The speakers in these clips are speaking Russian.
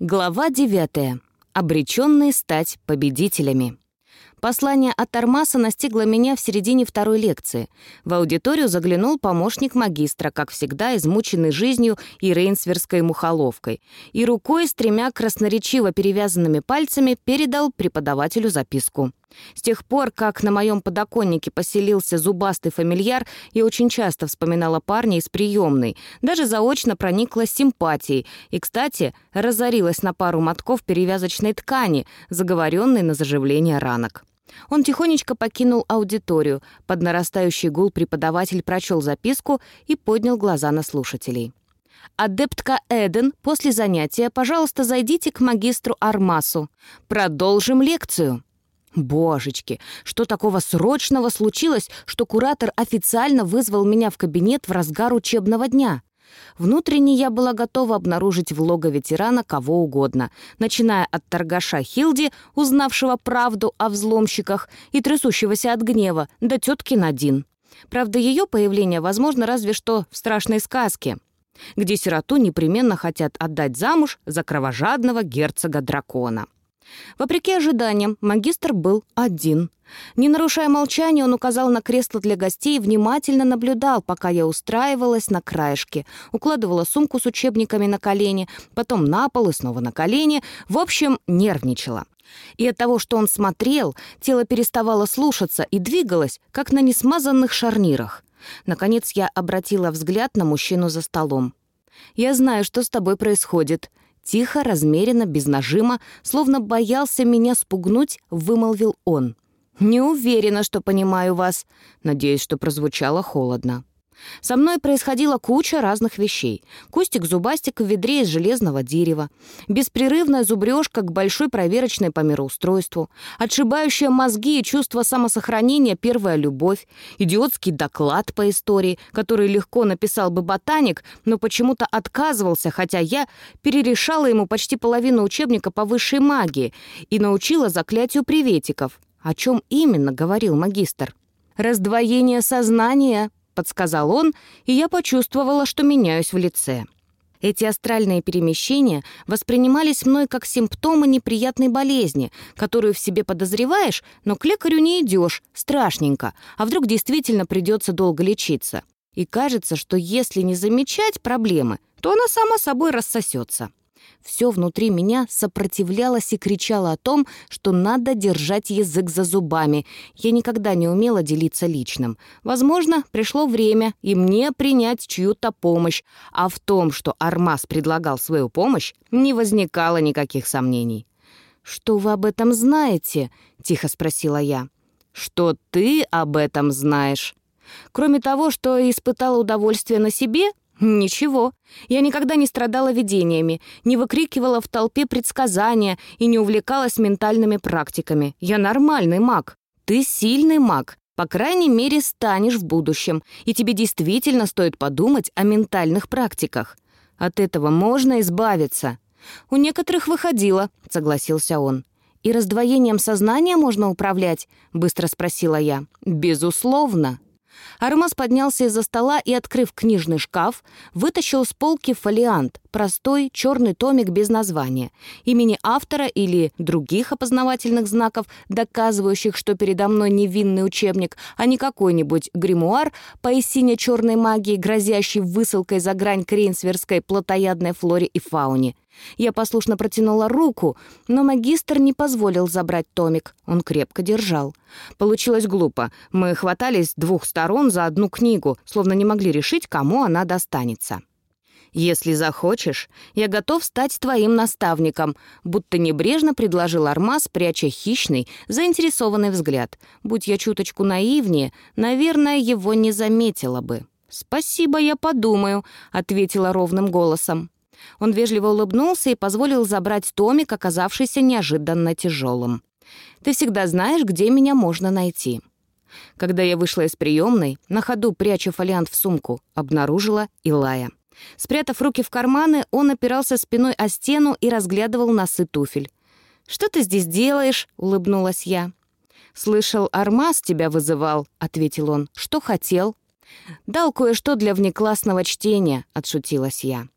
Глава 9. Обреченные стать победителями. Послание от Армаса настигло меня в середине второй лекции. В аудиторию заглянул помощник магистра, как всегда измученный жизнью и рейнсверской мухоловкой, и рукой с 3 красноречиво перевязанными пальцами передал преподавателю записку. С тех пор, как на моем подоконнике поселился зубастый фамильяр, я очень часто вспоминала парня из приемной, даже заочно прониклась симпатией и, кстати, разорилась на пару мотков перевязочной ткани, заговоренной на заживление ранок. Он тихонечко покинул аудиторию. Под нарастающий гул преподаватель прочел записку и поднял глаза на слушателей. «Адептка Эден, после занятия, пожалуйста, зайдите к магистру Армасу. Продолжим лекцию». Божечки, что такого срочного случилось, что куратор официально вызвал меня в кабинет в разгар учебного дня? Внутренне я была готова обнаружить в логове тирана кого угодно, начиная от торгаша Хилди, узнавшего правду о взломщиках и трясущегося от гнева, до тетки Надин. Правда, ее появление возможно разве что в страшной сказке, где сироту непременно хотят отдать замуж за кровожадного герцога-дракона. Вопреки ожиданиям, магистр был один. Не нарушая молчания, он указал на кресло для гостей и внимательно наблюдал, пока я устраивалась на краешке, укладывала сумку с учебниками на колени, потом на пол и снова на колени, в общем, нервничала. И от того, что он смотрел, тело переставало слушаться и двигалось, как на несмазанных шарнирах. Наконец я обратила взгляд на мужчину за столом. «Я знаю, что с тобой происходит». Тихо, размеренно, без нажима, словно боялся меня спугнуть, вымолвил он. «Не уверена, что понимаю вас». Надеюсь, что прозвучало холодно. Со мной происходила куча разных вещей. Кустик-зубастик в ведре из железного дерева, беспрерывная зубрежка к большой проверочной по мироустройству, отшибающая мозги и чувство самосохранения первая любовь, идиотский доклад по истории, который легко написал бы ботаник, но почему-то отказывался, хотя я перерешала ему почти половину учебника по высшей магии и научила заклятию приветиков. О чем именно говорил магистр? «Раздвоение сознания», — подсказал он, и я почувствовала, что меняюсь в лице. Эти астральные перемещения воспринимались мной как симптомы неприятной болезни, которую в себе подозреваешь, но к лекарю не идешь, страшненько, а вдруг действительно придется долго лечиться. И кажется, что если не замечать проблемы, то она сама собой рассосется. Все внутри меня сопротивлялось и кричало о том, что надо держать язык за зубами. Я никогда не умела делиться личным. Возможно, пришло время и мне принять чью-то помощь, а в том, что Армас предлагал свою помощь, не возникало никаких сомнений. «Что вы об этом знаете?» — тихо спросила я. «Что ты об этом знаешь?» Кроме того, что испытала удовольствие на себе, ничего. Я никогда не страдала видениями, не выкрикивала в толпе предсказания и не увлекалась ментальными практиками. Я нормальный маг. Ты сильный маг. По крайней мере, станешь в будущем. И тебе действительно стоит подумать о ментальных практиках. От этого можно избавиться. У некоторых выходило, согласился он. И раздвоением сознания можно управлять? Быстро спросила я. Безусловно. Армас поднялся из-за стола и, открыв книжный шкаф, вытащил с полки фолиант, простой черный томик без названия, имени автора или других опознавательных знаков, доказывающих, что передо мной невинный учебник, а не какой-нибудь гримуар поясине черной магии, грозящий высылкой за грань к рейнсверской плотоядной флоре и фауне. Я послушно протянула руку, но магистр не позволил забрать томик. Он крепко держал. Получилось глупо. Мы хватались с 2 сторон за одну книгу, словно не могли решить, кому она достанется. «Если захочешь, я готов стать твоим наставником», будто небрежно предложил Армас, пряча хищный, заинтересованный взгляд. Будь я чуточку наивнее, наверное, его не заметила бы. «Спасибо, я подумаю», — ответила ровным голосом. Он вежливо улыбнулся и позволил забрать томик, оказавшийся неожиданно тяжелым. «Ты всегда знаешь, где меня можно найти». Когда я вышла из приемной, на ходу, пряча фолиант в сумку, обнаружила Илая. Спрятав руки в карманы, он опирался спиной о стену и разглядывал носы туфель. «Что ты здесь делаешь?» — улыбнулась я. «Слышал, Армас тебя вызывал», — ответил он. «Что хотел?» «Дал кое-что для внеклассного чтения», — отшутилась я.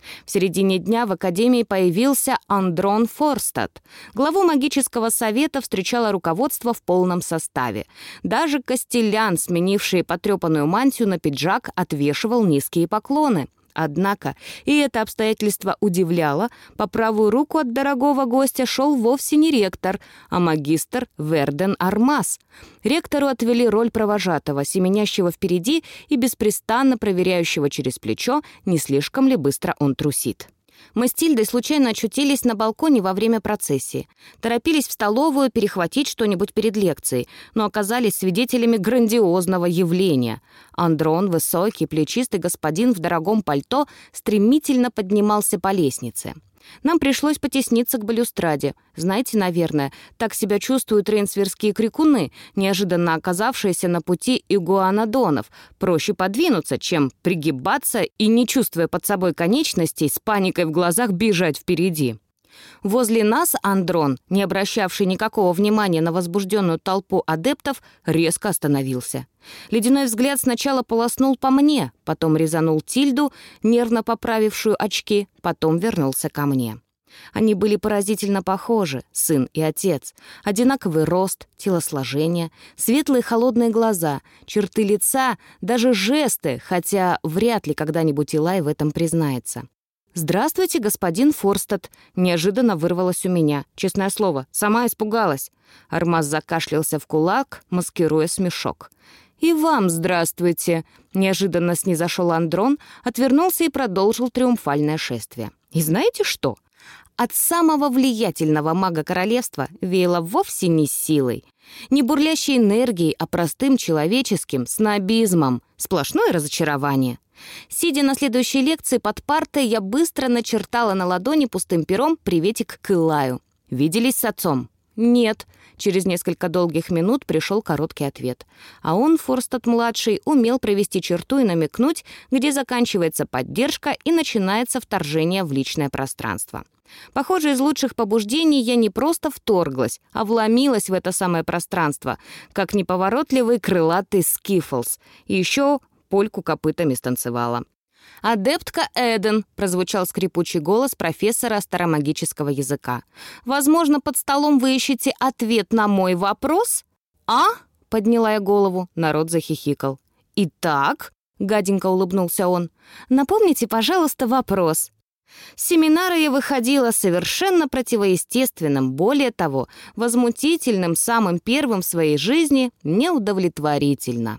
В середине дня в академии появился Андрон Форстад. Главу магического совета встречало руководство в полном составе. Даже Костелян, сменивший потрепанную мантию на пиджак, отвешивал низкие поклоны. Однако, и это обстоятельство удивляло, по правую руку от дорогого гостя шел вовсе не ректор, а магистр Верден Армас. Ректору отвели роль провожатого, семенящего впереди и беспрестанно проверяющего через плечо, не слишком ли быстро он трусит. Мы с Тильдой случайно очутились на балконе во время процессии. Торопились в столовую перехватить что-нибудь перед лекцией, но оказались свидетелями грандиозного явления. Андрон, высокий, плечистый господин в дорогом пальто, стремительно поднимался по лестнице. Нам пришлось потесниться к балюстраде. Знаете, наверное, так себя чувствуют рейнсверские крикуны, неожиданно оказавшиеся на пути игуанодонов. Проще подвинуться, чем пригибаться и, не чувствуя под собой конечностей, с паникой в глазах бежать впереди. Возле нас Андрон, не обращавший никакого внимания на возбужденную толпу адептов, резко остановился. Ледяной взгляд сначала полоснул по мне, потом резанул Тильду, нервно поправившую очки, потом вернулся ко мне. Они были поразительно похожи, сын и отец. Одинаковый рост, телосложение, светлые холодные глаза, черты лица, даже жесты, хотя вряд ли когда-нибудь Илай в этом признается. «Здравствуйте, господин Форстад», — неожиданно вырвалось у меня. Честное слово, сама испугалась. Армаз закашлялся в кулак, маскируя смешок. «И вам здравствуйте», — неожиданно снизошел Андрон, отвернулся и продолжил триумфальное шествие. «И знаете что? От самого влиятельного мага королевства веяло вовсе не силой, не бурлящей энергией, а простым человеческим снобизмом, сплошное разочарование». Сидя на следующей лекции под партой, я быстро начертала на ладони пустым пером приветик к Илаю. «Виделись с отцом?» «Нет». Через несколько долгих минут пришел короткий ответ. А он, Форстад-младший, умел провести черту и намекнуть, где заканчивается поддержка и начинается вторжение в личное пространство. Похоже, из лучших побуждений я не просто вторглась, а вломилась в это самое пространство, как неповоротливый крылатый Скифлс. И еще польку копытами станцевала. «Адептка Эден», — прозвучал скрипучий голос профессора старомагического языка. «Возможно, под столом вы ищете ответ на мой вопрос?» «А?» — подняла я голову. Народ захихикал. «Итак?» — гаденько улыбнулся он. «Напомните, пожалуйста, вопрос». С семинара я выходила совершенно противоестественным, более того, возмутительным, самым первым в своей жизни, неудовлетворительно.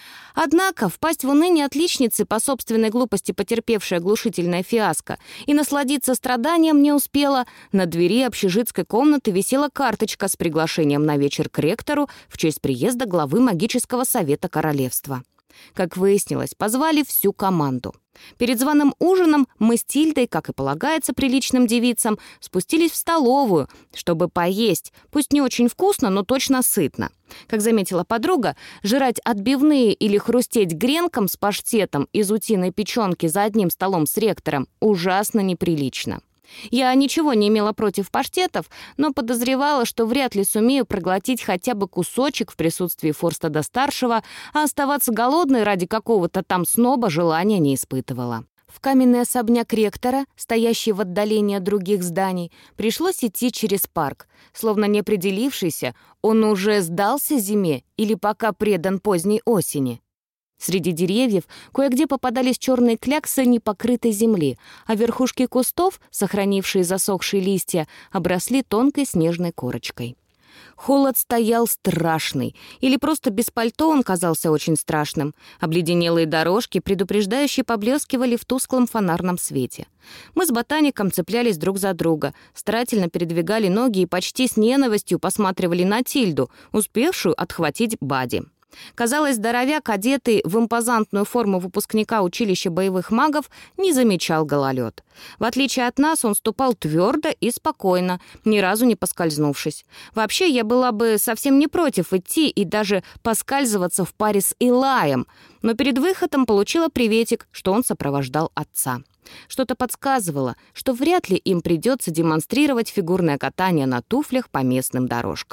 Однако впасть в уныние отличницы, по собственной глупости потерпевшей оглушительное фиаско, и насладиться страданием не успела. На двери общежитской комнаты висела карточка с приглашением на вечер к ректору в честь приезда главы магического совета королевства. Как выяснилось, позвали всю команду. Перед званым ужином мы с Тильдой, как и полагается приличным девицам, спустились в столовую, чтобы поесть, пусть не очень вкусно, но точно сытно. Как заметила подруга, жрать отбивные или хрустеть гренком с паштетом из утиной печенки за одним столом с ректором ужасно неприлично. Я ничего не имела против паштетов, но подозревала, что вряд ли сумею проглотить хотя бы кусочек в присутствии Форстада-старшего, а оставаться голодной ради какого-то там сноба желания не испытывала. В каменный особняк ректора, стоящий в отдалении от других зданий, пришлось идти через парк. Словно не определившийся, он уже сдался зиме или пока предан поздней осени. Среди деревьев кое-где попадались черные кляксы непокрытой земли, а верхушки кустов, сохранившие засохшие листья, обросли тонкой снежной корочкой. Холод стоял страшный, или просто без пальто он казался очень страшным. Обледенелые дорожки предупреждающе поблескивали в тусклом фонарном свете. Мы с ботаником цеплялись друг за друга, старательно передвигали ноги и почти с ненавистью посматривали на Тильду, успевшую отхватить Бади. Казалось, здоровяк, одетый в импозантную форму выпускника училища боевых магов, не замечал гололед. В отличие от нас, он ступал твердо и спокойно, ни разу не поскользнувшись. Вообще, я была бы совсем не против идти и даже поскальзываться в паре с Илаем, но перед выходом получила приветик, что он сопровождал отца. Что-то подсказывало, что вряд ли им придется демонстрировать фигурное катание на туфлях по местным дорожкам.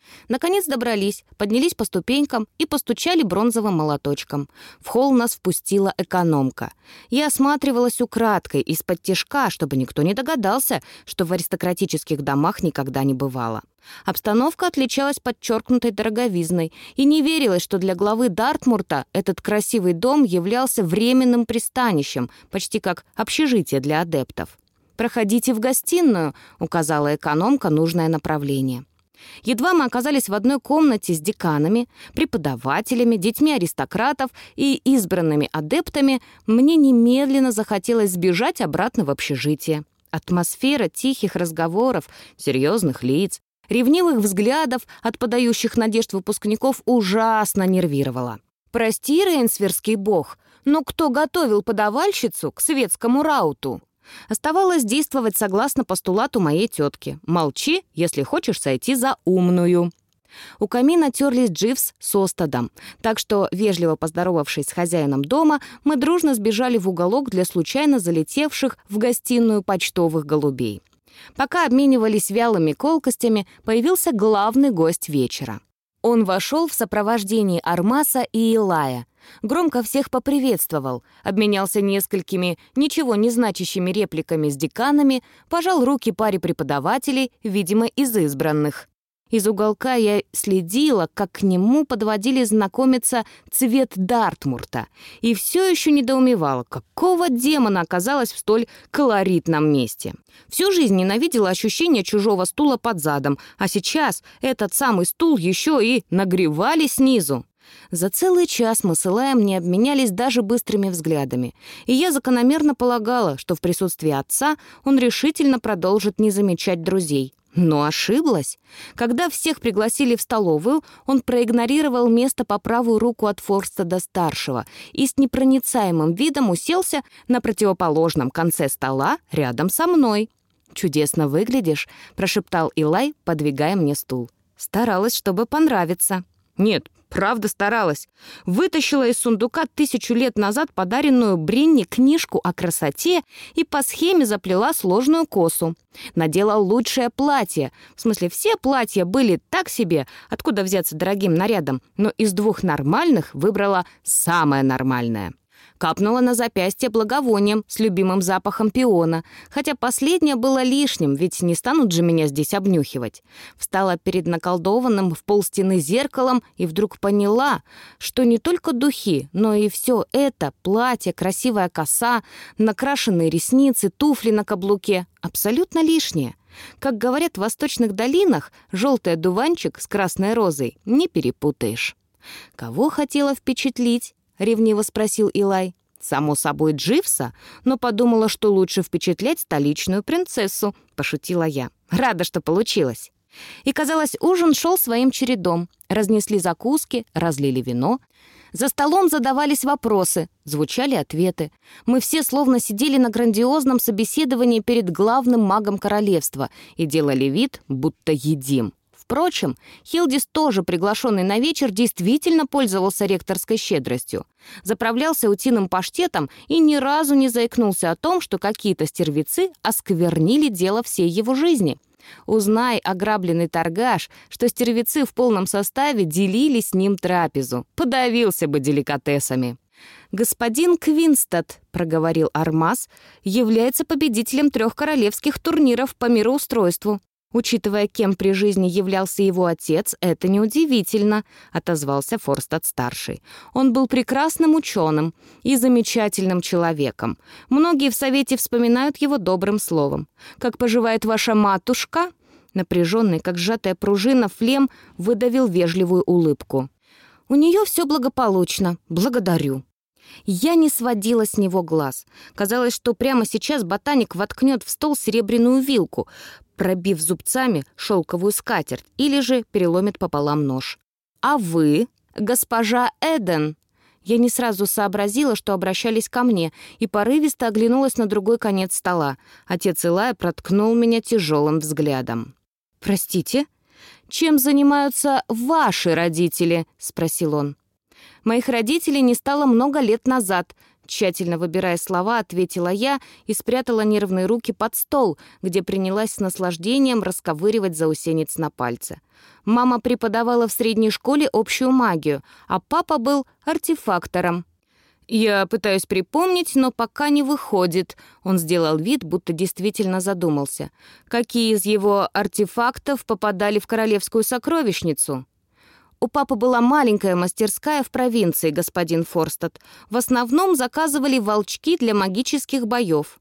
Наконец добрались, поднялись по ступенькам и постучали бронзовым молоточком. В холл нас впустила экономка. Я осматривалась украдкой, из-под тишка, чтобы никто не догадался, что в аристократических домах никогда не бывало. Обстановка отличалась подчеркнутой дороговизной, и не верилось, что для главы Дартмурта этот красивый дом являлся временным пристанищем, почти как общежитие для адептов. «Проходите в гостиную», — указала экономка нужное направление. Едва мы оказались в одной комнате с деканами, преподавателями, детьми аристократов и избранными адептами, мне немедленно захотелось сбежать обратно в общежитие. Атмосфера тихих разговоров, серьезных лиц, ревнивых взглядов от подающих надежд выпускников ужасно нервировала. «Прости, рейнсверский бог, но кто готовил подавальщицу к светскому рауту?» Оставалось действовать согласно постулату моей тетки. «Молчи, если хочешь сойти за умную». У камина терлись Дживс с Остадом, так что, вежливо поздоровавшись с хозяином дома, мы дружно сбежали в уголок для случайно залетевших в гостиную почтовых голубей. Пока обменивались вялыми колкостями, появился главный гость вечера. Он вошел в сопровождении Армаса и Илая. Громко всех поприветствовал, обменялся несколькими ничего не значащими репликами с деканами, пожал руки паре преподавателей, видимо, из избранных. Из уголка я следила, как к нему подводили знакомиться цвет Дартмурта, и все еще недоумевала, какого демона оказалась в столь колоритном месте. Всю жизнь ненавидела ощущение чужого стула под задом, а сейчас этот самый стул еще и нагревали снизу. За целый час мы с Илаем не обменялись даже быстрыми взглядами, и я закономерно полагала, что в присутствии отца он решительно продолжит не замечать друзей. Но ошиблась. Когда всех пригласили в столовую, он проигнорировал место по правую руку от Форстеда-старшего и с непроницаемым видом уселся на противоположном конце стола рядом со мной. «Чудесно выглядишь», — прошептал Илай, подвигая мне стул. Старалась, чтобы понравиться. «Нет, правда старалась. Вытащила из сундука 1000 лет назад подаренную Бринни книжку о красоте и по схеме заплела сложную косу. Надела лучшее платье. В смысле, все платья были так себе, откуда взяться дорогим нарядом, но из 2 нормальных выбрала самое нормальное. Капнула на запястье благовонием с любимым запахом пиона, хотя последнее было лишним, ведь не станут же меня здесь обнюхивать. Встала перед наколдованным в полстены зеркалом и вдруг поняла, что не только духи, но и все это — платье, красивая коса, накрашенные ресницы, туфли на каблуке — абсолютно лишнее. Как говорят в восточных долинах, желтый одуванчик с красной розой не перепутаешь. Кого хотела впечатлить? — ревниво спросил Илай. «Само собой, Дживса, но подумала, что лучше впечатлять столичную принцессу», — пошутила я. Рада, что получилось. И, казалось, ужин шел своим чередом. Разнесли закуски, разлили вино. За столом задавались вопросы, звучали ответы. Мы все словно сидели на грандиозном собеседовании перед главным магом королевства и делали вид, будто едим. Впрочем, Хилдис, тоже приглашенный на вечер, действительно пользовался ректорской щедростью. Заправлялся утиным паштетом и ни разу не заикнулся о том, что какие-то стервецы осквернили дело всей его жизни. Узнай, ограбленный торгаш, что стервецы в полном составе делили с ним трапезу. Подавился бы деликатесами. «Господин Квинстад», — проговорил Армас, — «является победителем 3 королевских турниров по мироустройству. Учитывая, кем при жизни являлся его отец, это неудивительно», — отозвался Форстед-старший. «Он был прекрасным ученым и замечательным человеком. Многие в Совете вспоминают его добрым словом. Как поживает ваша матушка?» Напряженный, как сжатая пружина, Флем выдавил вежливую улыбку. «У нее все благополучно. Благодарю». Я не сводила с него глаз. Казалось, что прямо сейчас ботаник воткнет в стол серебряную вилку, пробив зубцами шелковую скатерть, или же переломит пополам нож. «А вы, госпожа Эден?» Я не сразу сообразила, что обращались ко мне, и порывисто оглянулась на другой конец стола. Отец Илая проткнул меня тяжелым взглядом. «Простите? Чем занимаются ваши родители?» — спросил он. «Моих родителей не стало много лет назад», — Тщательно выбирая слова, ответила я и спрятала нервные руки под стол, где принялась с наслаждением расковыривать заусенец на пальце. Мама преподавала в средней школе общую магию, а папа был артефактором. «Я пытаюсь припомнить, но пока не выходит». Он сделал вид, будто действительно задумался. «Какие из его артефактов попадали в королевскую сокровищницу?» «У папы была маленькая мастерская в провинции, господин Форстад. В основном заказывали волчки для магических боев».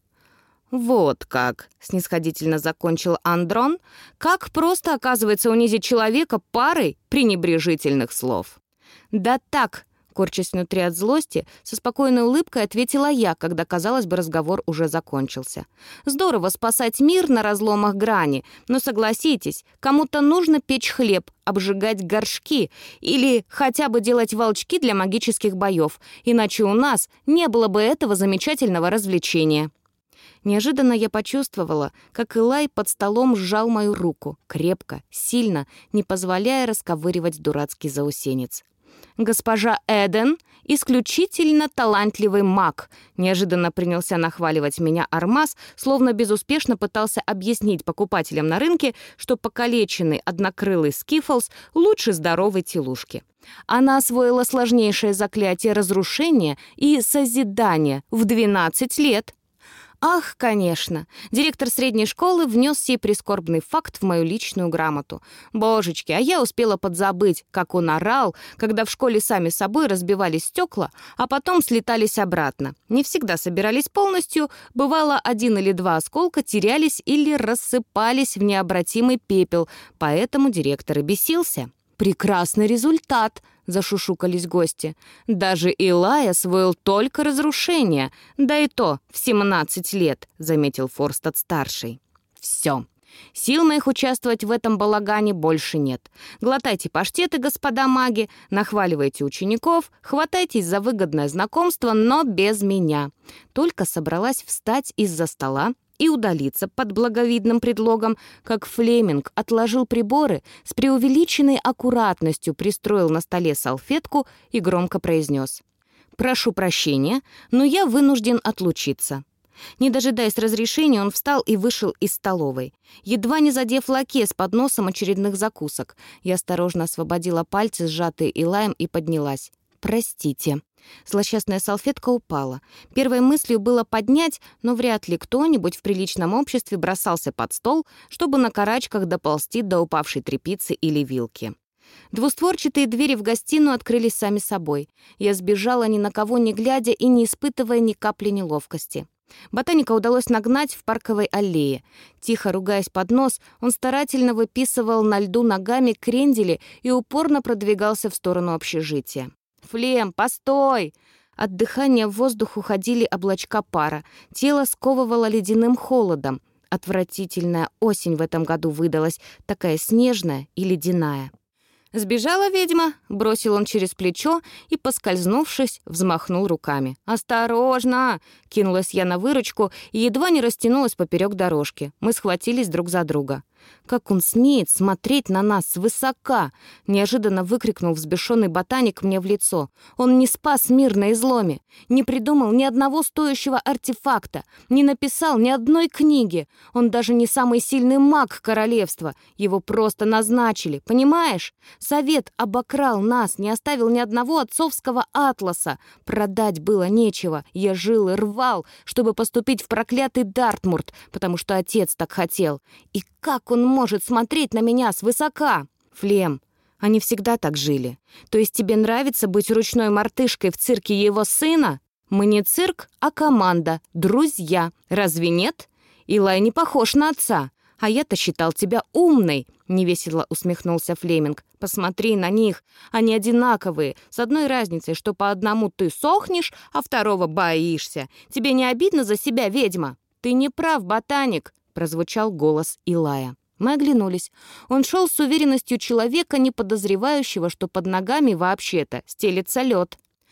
«Вот как», — снисходительно закончил Андрон, «как просто, оказывается, унизить человека парой пренебрежительных слов». «Да так», — корчась внутри от злости, со спокойной улыбкой ответила я, когда, казалось бы, разговор уже закончился. «Здорово спасать мир на разломах грани, но согласитесь, кому-то нужно печь хлеб, обжигать горшки или хотя бы делать волчки для магических боев, иначе у нас не было бы этого замечательного развлечения». Неожиданно я почувствовала, как Илай под столом сжал мою руку, крепко, сильно, не позволяя расковыривать дурацкий заусенец. «Госпожа Эден — исключительно талантливый маг», неожиданно принялся нахваливать меня Армаз, словно безуспешно пытался объяснить покупателям на рынке, что покалеченный однокрылый Скифлс лучше здоровой телушки. Она освоила сложнейшее заклятие разрушения и созидания в 12 лет. Ах, конечно, директор средней школы внес сей прискорбный факт в мою личную грамоту. Божечки, а я успела подзабыть, как он орал, когда в школе сами собой разбивались стекла, а потом слетались обратно. Не всегда собирались полностью, бывало, 1 или 2 осколка терялись или рассыпались в необратимый пепел, поэтому директор и бесился. «Прекрасный результат!» — зашушукались гости. «Даже Илай освоил только разрушение, да и то в 17 лет», — заметил Форстад-старший. «Все. Сил моих участвовать в этом балагане больше нет. Глотайте паштеты, господа маги, нахваливайте учеников, хватайтесь за выгодное знакомство, но без меня». Только собралась встать из-за стола и удалиться под благовидным предлогом, как Флеминг отложил приборы, с преувеличенной аккуратностью пристроил на столе салфетку и громко произнес: «Прошу прощения, но я вынужден отлучиться». Не дожидаясь разрешения, он встал и вышел из столовой. Едва не задев лаке с подносом очередных закусок, я осторожно освободила пальцы, сжатые Илаем, и поднялась. «Простите». Злосчастная салфетка упала. Первой мыслью было поднять, но вряд ли кто-нибудь в приличном обществе бросался под стол, чтобы на карачках доползти до упавшей тряпицы или вилки. Двустворчатые двери в гостиную открылись сами собой. Я сбежала ни на кого не глядя и не испытывая ни капли неловкости. Ботаника удалось нагнать в парковой аллее. Тихо ругаясь под нос, он старательно выписывал на льду ногами крендели и упорно продвигался в сторону общежития. «Флем, постой!» От дыхания в воздух уходили облачка пара. Тело сковывало ледяным холодом. Отвратительная осень в этом году выдалась, такая снежная и ледяная. «Сбежала ведьма?» — бросил он через плечо и, поскользнувшись, взмахнул руками. «Осторожно!» — кинулась я на выручку и едва не растянулась поперек дорожки. Мы схватились друг за друга. «Как он смеет смотреть на нас свысока!» — неожиданно выкрикнул взбешенный ботаник мне в лицо. «Он не спас мир на изломе, не придумал ни одного стоящего артефакта, не написал ни одной книги. Он даже не самый сильный маг королевства. Его просто назначили, понимаешь? Совет обокрал нас, не оставил ни одного отцовского атласа. Продать было нечего. Я жил и рвал, чтобы поступить в проклятый Дартмурт, потому что отец так хотел. И как он может смотреть на меня свысока? Флем, они всегда так жили. То есть тебе нравится быть ручной мартышкой в цирке его сына? Мы не цирк, а команда, друзья. Разве нет? Илай не похож на отца. А я-то считал тебя умной», — невесело усмехнулся Флеминг. «Посмотри на них, они одинаковые, с одной разницей, что по одному ты сохнешь, а второго боишься. Тебе не обидно за себя, ведьма?» «Ты не прав, ботаник», — прозвучал голос Илая. Мы оглянулись. Он шел с уверенностью человека, не подозревающего, что под ногами вообще-то стелется лед.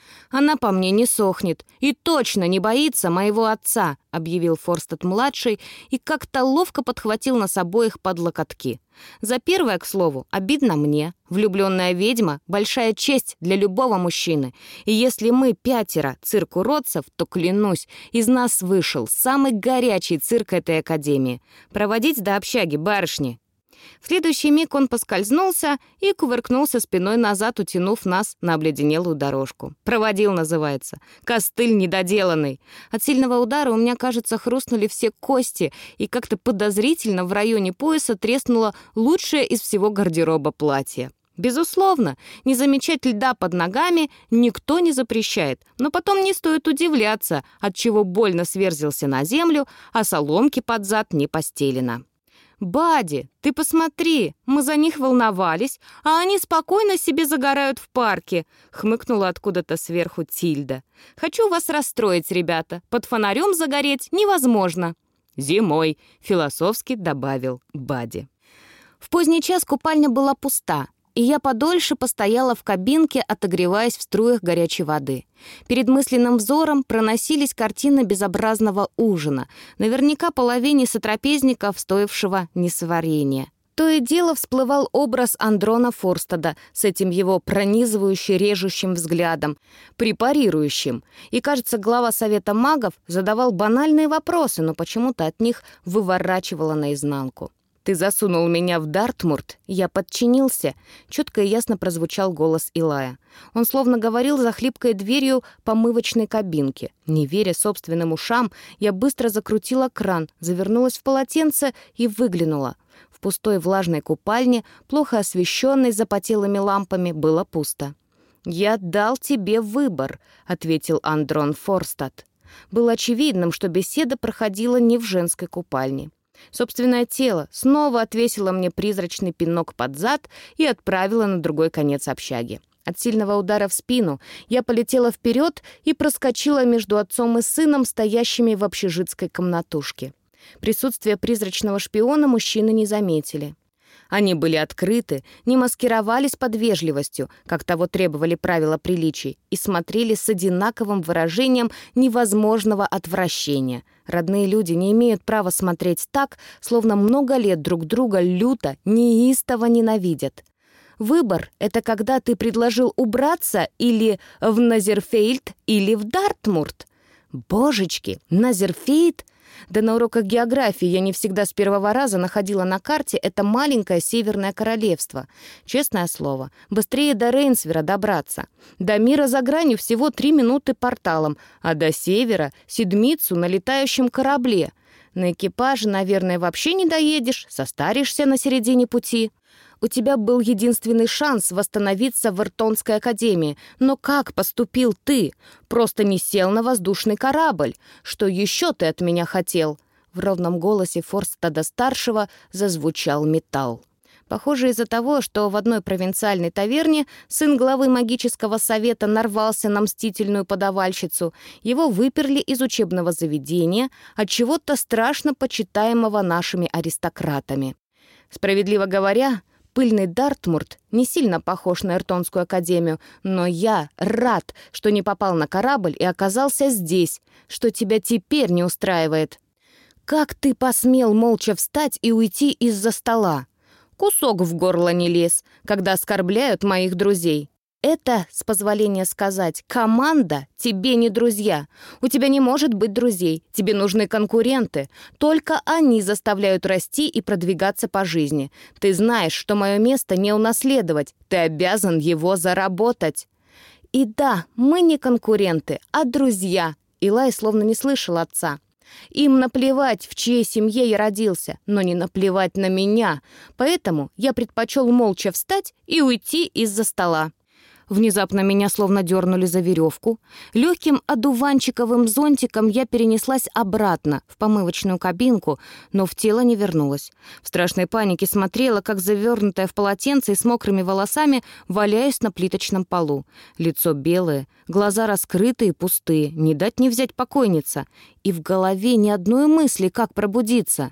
«Она по мне не сохнет и точно не боится моего отца», — объявил Форстед-младший и как-то ловко подхватил нас обоих под локотки. За первое, к слову, обидно мне. Влюбленная ведьма — большая честь для любого мужчины. И если мы 5 цирк уродцев, то, клянусь, из нас вышел самый горячий цирк этой академии. Проводить до общаги, барышни. В следующий миг он поскользнулся и кувыркнулся спиной назад, утянув нас на обледенелую дорожку. «Проводил» называется. Костыль недоделанный. От сильного удара у меня, кажется, хрустнули все кости, и как-то подозрительно в районе пояса треснуло лучшее из всего гардероба платье. Безусловно, не замечать льда под ногами никто не запрещает, но потом не стоит удивляться, отчего больно сверзился на землю, а соломки под зад не постелено. «Бадди, ты посмотри, мы за них волновались, а они спокойно себе загорают в парке», — хмыкнула откуда-то сверху Тильда. «Хочу вас расстроить, ребята, под фонарем загореть невозможно». «Зимой», — философски добавил Бадди. В поздний час купальня была пуста, и я подольше постояла в кабинке, отогреваясь в струях горячей воды. Перед мысленным взором проносились картины безобразного ужина, наверняка половине сотрапезников, стоившего несварения. То и дело всплывал образ Андрона Форстеда с этим его пронизывающе режущим взглядом, препарирующим. И, кажется, глава Совета магов задавал банальные вопросы, но почему-то от них выворачивало наизнанку. «Ты засунул меня в Дартмурт, я подчинился», — четко и ясно прозвучал голос Илая. Он словно говорил за хлипкой дверью помывочной кабинки. Не веря собственным ушам, я быстро закрутила кран, завернулась в полотенце и выглянула. В пустой влажной купальне, плохо освещенной запотелыми лампами, было пусто. «Я дал тебе выбор», — ответил Андрон Форстед. Было очевидным, что беседа проходила не в женской купальне. Собственное тело снова отвесило мне призрачный пинок под зад и отправило на другой конец общаги. От сильного удара в спину я полетела вперед и проскочила между отцом и сыном, стоящими в общежитской комнатушке. Присутствие призрачного шпиона мужчины не заметили. Они были открыты, не маскировались под вежливостью, как того требовали правила приличий, и смотрели с одинаковым выражением невозможного отвращения. Родные люди не имеют права смотреть так, словно много лет друг друга люто, неистово ненавидят. Выбор — это когда ты предложил убраться или в Назерфельд, или в Дартмурт. Божечки, Назерфельд? Да на уроках географии я не всегда с первого раза находила на карте это маленькое северное королевство. Честное слово, быстрее до Рейнсвера добраться. До мира за гранью всего 3 минуты порталом, а до севера — седмицу на летающем корабле. На экипаже, наверное, вообще не доедешь, состаришься на середине пути. У тебя был единственный шанс восстановиться в Эртонской академии. Но как поступил ты? Просто не сел на воздушный корабль. Что еще ты от меня хотел?» В ровном голосе Форстеда-старшего зазвучал металл. Похоже, из-за того, что в одной провинциальной таверне сын главы магического совета нарвался на мстительную подавальщицу, его выперли из учебного заведения, от чего-то страшно почитаемого нашими аристократами. Справедливо говоря, пыльный Дартмурт не сильно похож на Эртонскую академию, но я рад, что не попал на корабль и оказался здесь, что тебя теперь не устраивает. Как ты посмел молча встать и уйти из-за стола? Кусок в горло не лез, когда оскорбляют моих друзей. Это, с позволения сказать, команда тебе не друзья. У тебя не может быть друзей, тебе нужны конкуренты. Только они заставляют расти и продвигаться по жизни. Ты знаешь, что мое место не унаследовать, ты обязан его заработать. И да, мы не конкуренты, а друзья. Илай словно не слышал отца. Им наплевать, в чьей семье я родился, но не наплевать на меня. Поэтому я предпочел молча встать и уйти из-за стола. Внезапно меня словно дернули за веревку. Легким одуванчиковым зонтиком я перенеслась обратно, в помывочную кабинку, но в тело не вернулась. В страшной панике смотрела, как завернутая в полотенце и с мокрыми волосами валяюсь на плиточном полу. Лицо белое, глаза раскрытые и пустые, не дать не взять покойница. И в голове ни одной мысли, как пробудиться.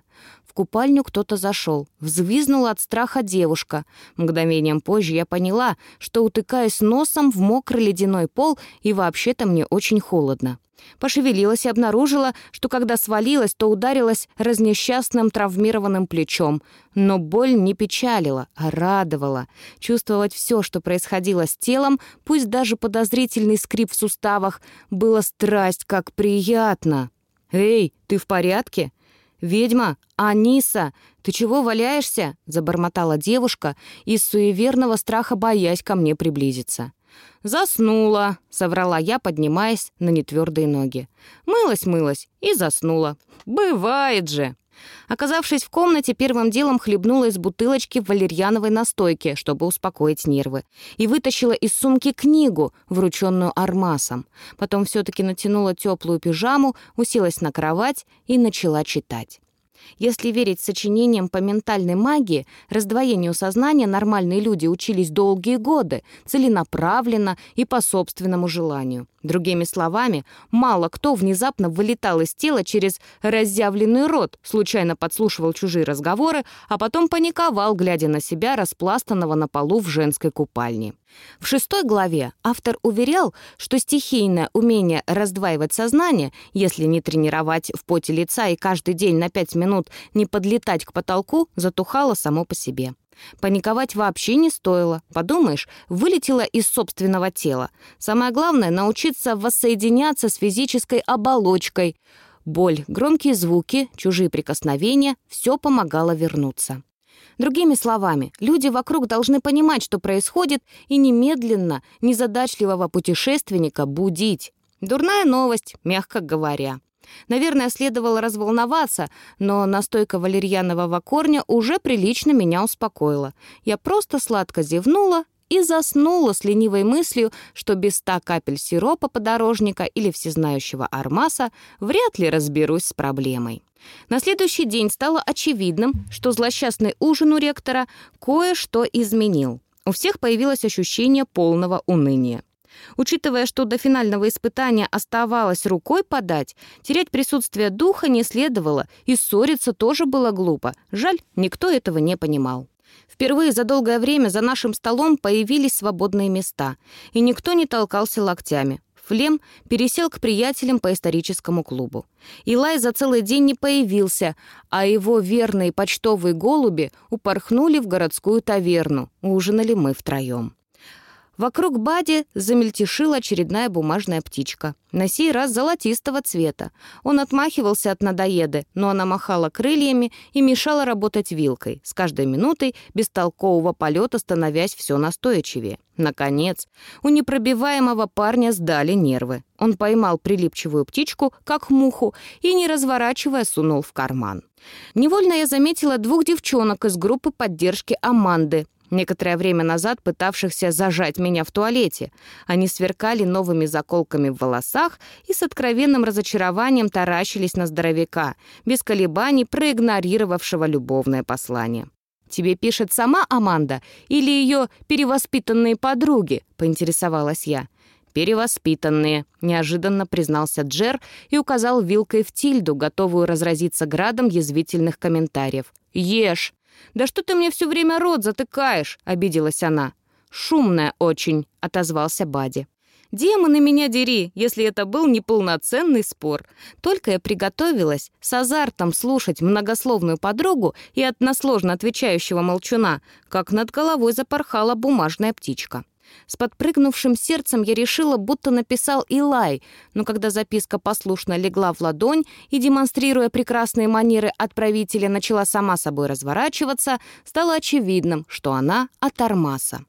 В купальню кто-то зашел. Взвизнула от страха девушка. Мгновением позже я поняла, что утыкаюсь носом в мокрый ледяной пол, и вообще-то мне очень холодно. Пошевелилась и обнаружила, что когда свалилась, то ударилась разнесчастным травмированным плечом. Но боль не печалила, а радовала. Чувствовать все, что происходило с телом, пусть даже подозрительный скрип в суставах, было страсть как приятно. «Эй, ты в порядке?» «Ведьма! Аниса! Ты чего валяешься?» — забормотала девушка, из суеверного страха боясь ко мне приблизиться. «Заснула», — соврала я, поднимаясь на нетвердые ноги. Мылась и заснула. Бывает же. Оказавшись в комнате, первым делом хлебнула из бутылочки валерьяновой настойки, чтобы успокоить нервы, и вытащила из сумки книгу, врученную Армасом. Потом все-таки натянула теплую пижаму, уселась на кровать и начала читать. Если верить сочинениям по ментальной магии, раздвоению сознания нормальные люди учились долгие годы, целенаправленно и по собственному желанию. Другими словами, мало кто внезапно вылетал из тела через разъявленный рот, случайно подслушивал чужие разговоры, а потом паниковал, глядя на себя, распластанного на полу в женской купальне. В 6 главе автор уверял, что стихийное умение раздваивать сознание, если не тренировать в поте лица и каждый день на 5 минут не подлетать к потолку, затухало само по себе. Паниковать вообще не стоило. Подумаешь, вылетела из собственного тела. Самое главное — научиться воссоединяться с физической оболочкой. Боль, громкие звуки, чужие прикосновения — все помогало вернуться. Другими словами, люди вокруг должны понимать, что происходит, и немедленно незадачливого путешественника будить. Дурная новость, мягко говоря. Наверное, следовало разволноваться, но настойка валерьянового корня уже прилично меня успокоила. Я просто сладко зевнула и заснула с ленивой мыслью, что без 100 капель сиропа подорожника или всезнающего Армаса вряд ли разберусь с проблемой. На следующий день стало очевидным, что злосчастный ужин у ректора кое-что изменил. У всех появилось ощущение полного уныния. Учитывая, что до финального испытания оставалось рукой подать, терять присутствие духа не следовало, и ссориться тоже было глупо. Жаль, никто этого не понимал. Впервые за долгое время за нашим столом появились свободные места, и никто не толкался локтями. Флем пересел к приятелям по историческому клубу. Илай за целый день не появился, а его верные почтовые голуби упорхнули в городскую таверну. Ужинали мы втроем. Вокруг Бади замельтешила очередная бумажная птичка, на сей раз золотистого цвета. Он отмахивался от надоеды, но она махала крыльями и мешала работать вилкой, с каждой минутой бестолкового полета становясь все настойчивее. Наконец, у непробиваемого парня сдали нервы. Он поймал прилипчивую птичку, как муху, и, не разворачивая, сунул в карман. Невольно я заметила 2 девчонок из группы поддержки Аманды, некоторое время назад пытавшихся зажать меня в туалете. Они сверкали новыми заколками в волосах и с откровенным разочарованием таращились на здоровяка, без колебаний проигнорировавшего любовное послание. «Тебе пишет сама Аманда или ее перевоспитанные подруги?» — поинтересовалась я. «Перевоспитанные», — неожиданно признался Джер и указал вилкой в Тильду, готовую разразиться градом язвительных комментариев. «Ешь!» «Да что ты мне все время рот затыкаешь?» — обиделась она. «Шумная очень», — отозвался Бади. «Демоны меня дери, если это был неполноценный спор. Только я приготовилась с азартом слушать многословную подругу и односложно отвечающего молчуна, как над головой запорхала бумажная птичка. С подпрыгнувшим сердцем я решила, будто написал Илай, но когда записка послушно легла в ладонь и, демонстрируя прекрасные манеры отправителя, начала сама собой разворачиваться, стало очевидным, что она от Армаса.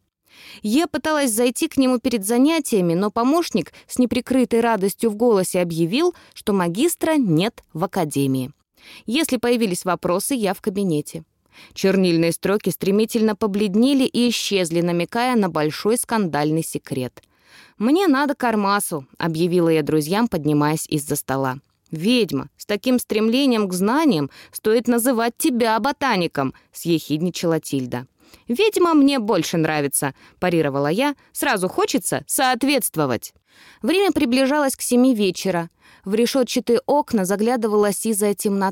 Я пыталась зайти к нему перед занятиями, но помощник с неприкрытой радостью в голосе объявил, что магистра нет в академии. Если появились вопросы, я в кабинете. Чернильные строки стремительно побледнели и исчезли, намекая на большой скандальный секрет. «Мне надо к Армасу», — объявила я друзьям, поднимаясь из-за стола. «Ведьма, с таким стремлением к знаниям стоит называть тебя ботаником», — съехидничала Тильда. «Ведьма мне больше нравится», — парировала я. «Сразу хочется соответствовать». Время приближалось к 7 вечера. В решетчатые окна заглядывала сизая темнота.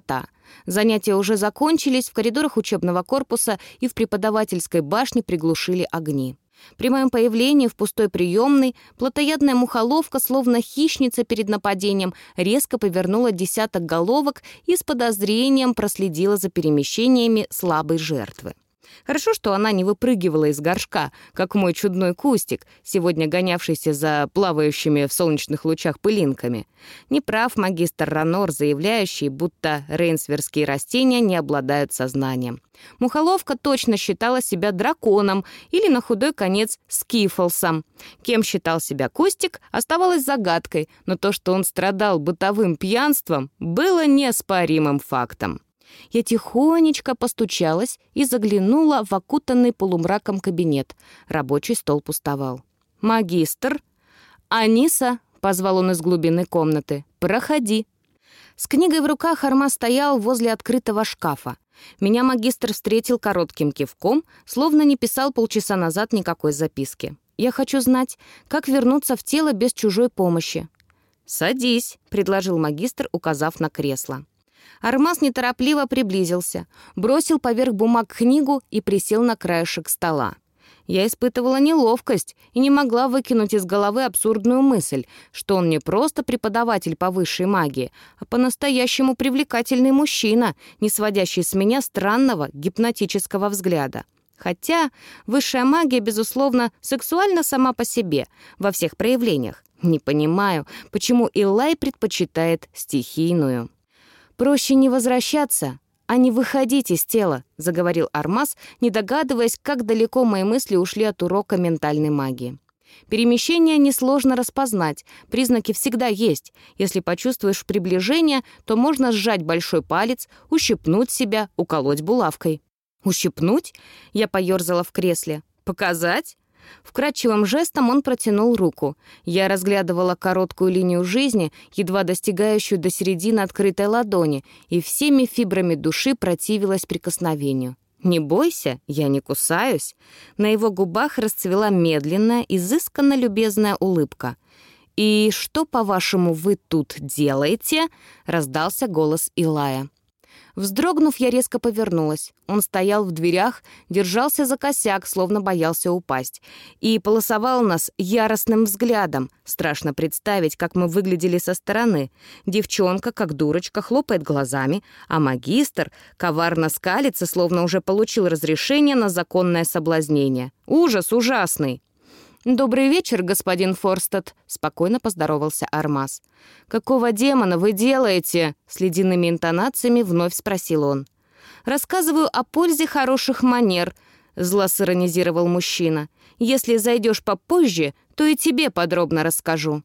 Занятия уже закончились, в коридорах учебного корпуса и в преподавательской башне приглушили огни. При моем появлении в пустой приемной плотоядная мухоловка, словно хищница перед нападением, резко повернула десяток головок и с подозрением проследила за перемещениями слабой жертвы. Хорошо, что она не выпрыгивала из горшка, как мой чудной кустик, сегодня гонявшийся за плавающими в солнечных лучах пылинками. Не прав магистр Ранор, заявляющий, будто рейнсверские растения не обладают сознанием. Мухоловка точно считала себя драконом или, на худой конец, скифолсом. Кем считал себя кустик, оставалось загадкой, но то, что он страдал бытовым пьянством, было неоспоримым фактом. Я тихонечко постучалась и заглянула в окутанный полумраком кабинет. Рабочий стол пустовал. «Магистр!» «Аниса!» — позвал он из глубины комнаты. «Проходи!» С книгой в руках Армас стоял возле открытого шкафа. Меня магистр встретил коротким кивком, словно не писал полчаса назад никакой записки. «Я хочу знать, как вернуться в тело без чужой помощи». «Садись», — предложил магистр, указав на кресло. Армас неторопливо приблизился, бросил поверх бумаг книгу и присел на краешек стола. Я испытывала неловкость и не могла выкинуть из головы абсурдную мысль, что он не просто преподаватель по высшей магии, а по-настоящему привлекательный мужчина, не сводящий с меня странного гипнотического взгляда. Хотя высшая магия, безусловно, сексуальна сама по себе, во всех проявлениях. Не понимаю, почему Илай предпочитает стихийную. «Проще не возвращаться, а не выходить из тела», — заговорил Армас, не догадываясь, как далеко мои мысли ушли от урока ментальной магии. «Перемещение несложно распознать, признаки всегда есть. Если почувствуешь приближение, то можно сжать большой палец, ущипнуть себя, уколоть булавкой». «Ущипнуть?» — я поёрзала в кресле. «Показать?» Вкрадчивым жестом он протянул руку. Я разглядывала короткую линию жизни, едва достигающую до середины открытой ладони, и всеми фибрами души противилась прикосновению. «Не бойся, я не кусаюсь». На его губах расцвела медленная, изысканно любезная улыбка. «И что, по-вашему, вы тут делаете?» — раздался голос Илая. Вздрогнув, я резко повернулась. Он стоял в дверях, держался за косяк, словно боялся упасть, и полосовал нас яростным взглядом. Страшно представить, как мы выглядели со стороны. Девчонка, как дурочка, хлопает глазами, а магистр коварно скалится, словно уже получил разрешение на законное соблазнение. Ужас ужасный! «Добрый вечер, господин Форстад», — спокойно поздоровался Армас. «Какого демона вы делаете?» — с ледяными интонациями вновь спросил он. «Рассказываю о пользе хороших манер», — зло сиронизировал мужчина. «Если зайдешь попозже, то и тебе подробно расскажу».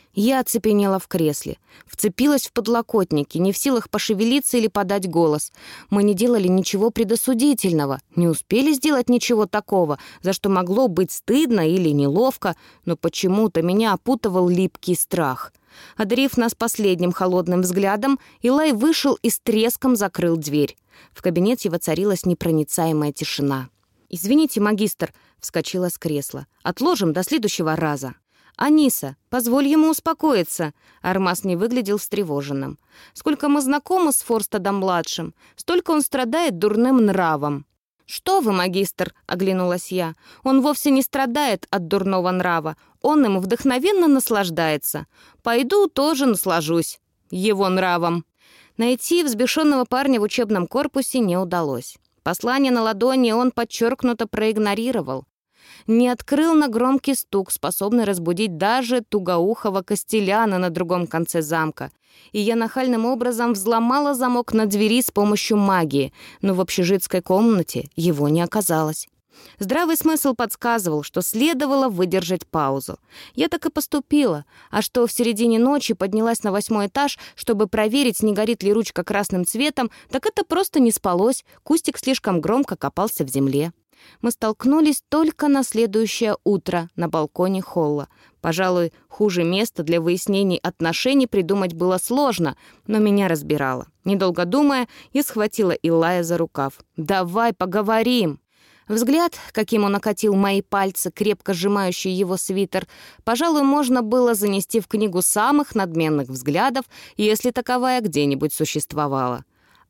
Я оцепенела в кресле, вцепилась в подлокотники, не в силах пошевелиться или подать голос. Мы не делали ничего предосудительного, не успели сделать ничего такого, за что могло быть стыдно или неловко, но почему-то меня опутывал липкий страх. Одарив нас последним холодным взглядом, Илай вышел и с треском закрыл дверь. В кабинете воцарилась непроницаемая тишина. «Извините, магистр», — вскочила с кресла, — «отложим до следующего раза». «Аниса, позволь ему успокоиться». Армас не выглядел встревоженным. «Сколько мы знакомы с Форстадом-младшим, столько он страдает дурным нравом». «Что вы, магистр?» — оглянулась я. «Он вовсе не страдает от дурного нрава. Он им вдохновенно наслаждается. Пойду тоже наслажусь его нравом». Найти взбешенного парня в учебном корпусе не удалось. Послание на ладони он подчеркнуто проигнорировал. Не открыл на громкий стук, способный разбудить даже тугоухого костеляна на другом конце замка. И я нахальным образом взломала замок на двери с помощью магии, но в общежитской комнате его не оказалось. Здравый смысл подсказывал, что следовало выдержать паузу. Я так и поступила, а что в середине ночи поднялась на 8-й этаж, чтобы проверить, не горит ли ручка красным цветом, так это просто не спалось, кустик слишком громко копался в земле. Мы столкнулись только на следующее утро на балконе холла. Пожалуй, хуже места для выяснений отношений придумать было сложно, но меня разбирало. Недолго думая, я схватила Илая за рукав. «Давай поговорим!» Взгляд, каким он окатил мои пальцы, крепко сжимающие его свитер, пожалуй, можно было занести в книгу самых надменных взглядов, если таковая где-нибудь существовала.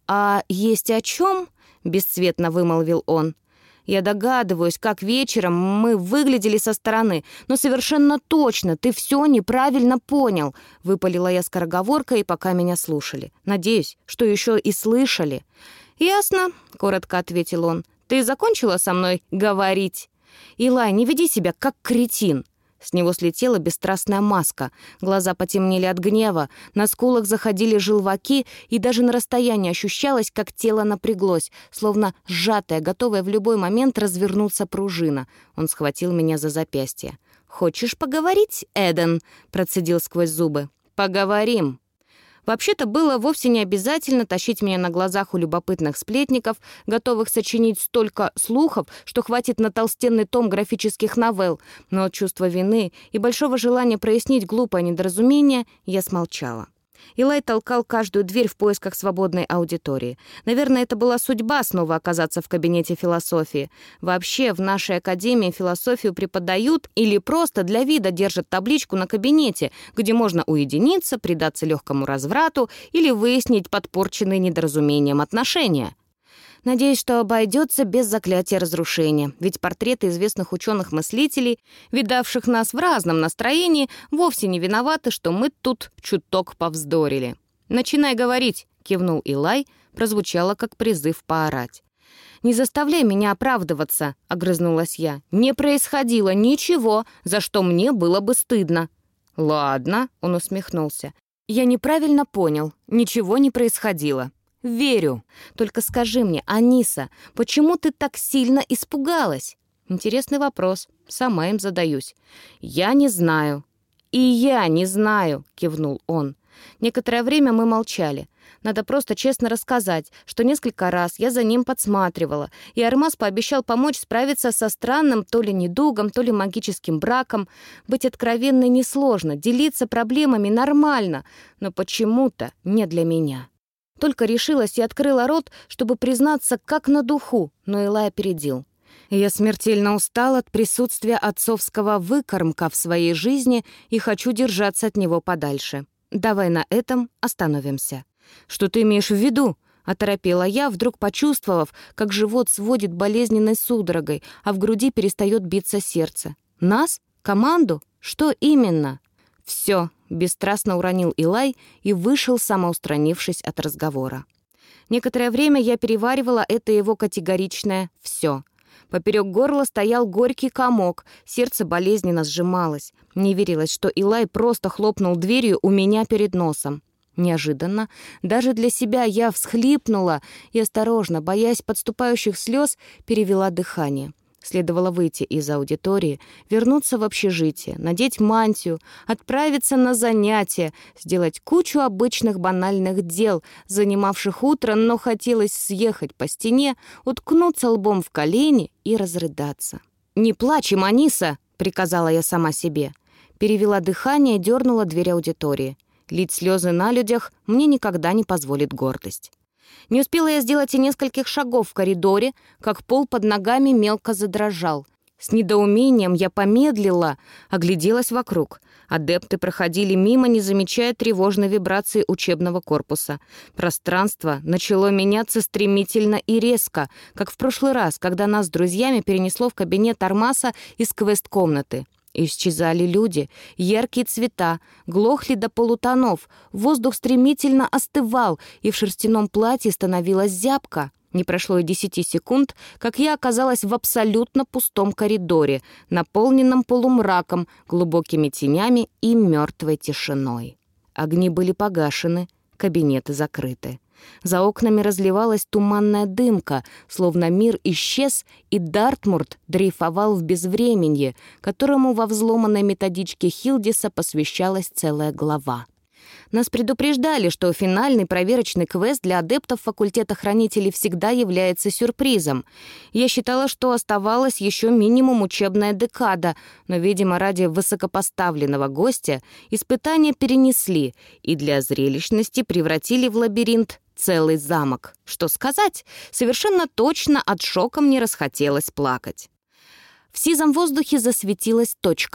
«А есть о чем?» — бесцветно вымолвил он. «Я догадываюсь, как вечером мы выглядели со стороны, но совершенно точно ты все неправильно понял», — выпалила я скороговоркой, пока меня слушали. «Надеюсь, что еще и слышали». «Ясно», — коротко ответил он. «Ты закончила со мной говорить?» «Илай, не веди себя как кретин». С него слетела бесстрастная маска, глаза потемнели от гнева, на скулах заходили желваки, и даже на расстоянии ощущалось, как тело напряглось, словно сжатая, готовая в любой момент развернуться пружина. Он схватил меня за запястье. «Хочешь поговорить, Эден?» — процедил сквозь зубы. «Поговорим». Вообще-то было вовсе не обязательно тащить меня на глазах у любопытных сплетников, готовых сочинить столько слухов, что хватит на толстенный том графических новелл, но от чувства вины и большого желания прояснить глупое недоразумение я смолчала. Илай толкал каждую дверь в поисках свободной аудитории. Наверное, это была судьба снова оказаться в кабинете философии. Вообще, в нашей академии философию преподают или просто для вида держат табличку на кабинете, где можно уединиться, предаться легкому разврату или выяснить подпорченные недоразумением отношения. Надеюсь, что обойдется без заклятия разрушения, ведь портреты известных ученых-мыслителей, видавших нас в разном настроении, вовсе не виноваты, что мы тут чуток повздорили. «Начинай говорить», — кивнул Илай, прозвучало как призыв поорать. «Не заставляй меня оправдываться», — огрызнулась я. «Не происходило ничего, за что мне было бы стыдно». «Ладно», — он усмехнулся. «Я неправильно понял. Ничего не происходило». «Верю. Только скажи мне, Аниса, почему ты так сильно испугалась?» «Интересный вопрос. Сама им задаюсь». «Я не знаю». «И я не знаю», — кивнул он. Некоторое время мы молчали. Надо просто честно рассказать, что несколько раз я за ним подсматривала, и Армаз пообещал помочь справиться со странным то ли недугом, то ли магическим браком. Быть откровенной несложно, делиться проблемами нормально, но почему-то не для меня. Только решилась и открыла рот, чтобы признаться как на духу, но Илай опередил. «Я смертельно устал от присутствия отцовского выкормка в своей жизни и хочу держаться от него подальше. Давай на этом остановимся». «Что ты имеешь в виду?» — оторопела я, вдруг почувствовав, как живот сводит болезненной судорогой, а в груди перестает биться сердце. «Нас? Команду? Что именно?» «Все», — бесстрастно уронил Илай и вышел, самоустранившись от разговора. Некоторое время я переваривала это его категоричное «все». Поперек горла стоял горький комок, сердце болезненно сжималось. Не верилось, что Илай просто хлопнул дверью у меня перед носом. Неожиданно, даже для себя я всхлипнула и осторожно, боясь подступающих слез, перевела дыхание. Следовало выйти из аудитории, вернуться в общежитие, надеть мантию, отправиться на занятия, сделать кучу обычных банальных дел, занимавших утро, но хотелось съехать по стене, уткнуться лбом в колени и разрыдаться. «Не плачь, Аниса!» — приказала я сама себе. Перевела дыхание и дернула дверь аудитории. Лить слезы на людях мне никогда не позволит гордость. Не успела я сделать и нескольких шагов в коридоре, как пол под ногами мелко задрожал. С недоумением я помедлила, огляделась вокруг. Адепты проходили мимо, не замечая тревожной вибрации учебного корпуса. Пространство начало меняться стремительно и резко, как в прошлый раз, когда нас с друзьями перенесло в кабинет Армаса из квест-комнаты. Исчезали люди, яркие цвета, глохли до полутонов, воздух стремительно остывал, и в шерстяном платье становилась зябко. Не прошло и 10 секунд, как я оказалась в абсолютно пустом коридоре, наполненном полумраком, глубокими тенями и мертвой тишиной. Огни были погашены, кабинеты закрыты. За окнами разливалась туманная дымка, словно мир исчез, и Дартмурт дрейфовал в безвременье, которому во взломанной методичке Хилдиса посвящалась целая глава. Нас предупреждали, что финальный проверочный квест для адептов факультета хранителей всегда является сюрпризом. Я считала, что оставалась еще минимум учебная декада, но, видимо, ради высокопоставленного гостя испытания перенесли и для зрелищности превратили в лабиринт целый замок. Что сказать? Совершенно точно от шока мне расхотелось плакать. В сизом воздухе засветилась точка.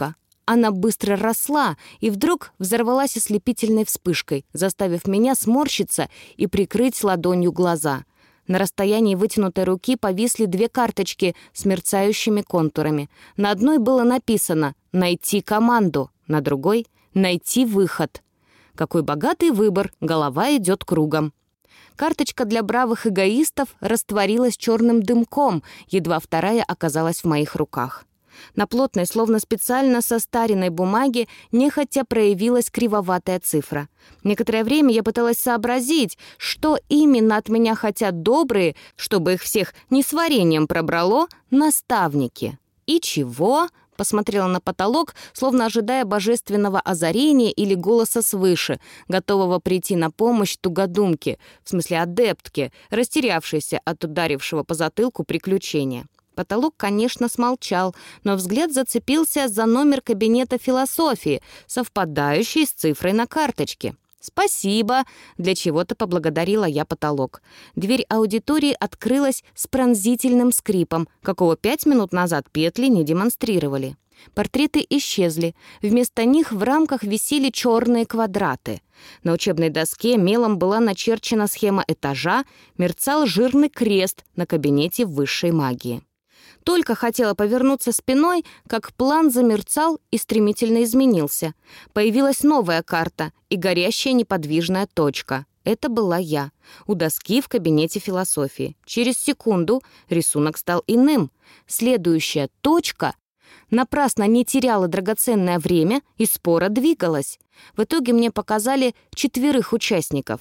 Она быстро росла и вдруг взорвалась ослепительной вспышкой, заставив меня сморщиться и прикрыть ладонью глаза. На расстоянии вытянутой руки повисли 2 карточки с мерцающими контурами. На одной было написано «Найти команду», на другой «Найти выход». Какой богатый выбор, голова идет кругом. Карточка для бравых эгоистов растворилась черным дымком, едва вторая оказалась в моих руках. На плотной, словно специально состаренной бумаге, нехотя проявилась кривоватая цифра. Некоторое время я пыталась сообразить, что именно от меня хотят добрые, чтобы их всех несварением пробрало, наставники. И чего? Посмотрела на потолок, словно ожидая божественного озарения или голоса свыше, готового прийти на помощь тугодумке, в смысле адептке, растерявшейся от ударившего по затылку приключения. Потолок, конечно, смолчал, но взгляд зацепился за номер кабинета философии, совпадающий с цифрой на карточке. «Спасибо!» — для чего-то поблагодарила я потолок. Дверь аудитории открылась с пронзительным скрипом, какого 5 минут назад петли не демонстрировали. Портреты исчезли. Вместо них в рамках висели черные квадраты. На учебной доске мелом была начерчена схема этажа, мерцал жирный крест на кабинете высшей магии. Только хотела повернуться спиной, как план замерцал и стремительно изменился. Появилась новая карта и горящая неподвижная точка. Это была я, у доски в кабинете философии. Через секунду рисунок стал иным. Следующая точка напрасно не теряла драгоценное время и споро двигалась. В итоге мне показали 4 участников.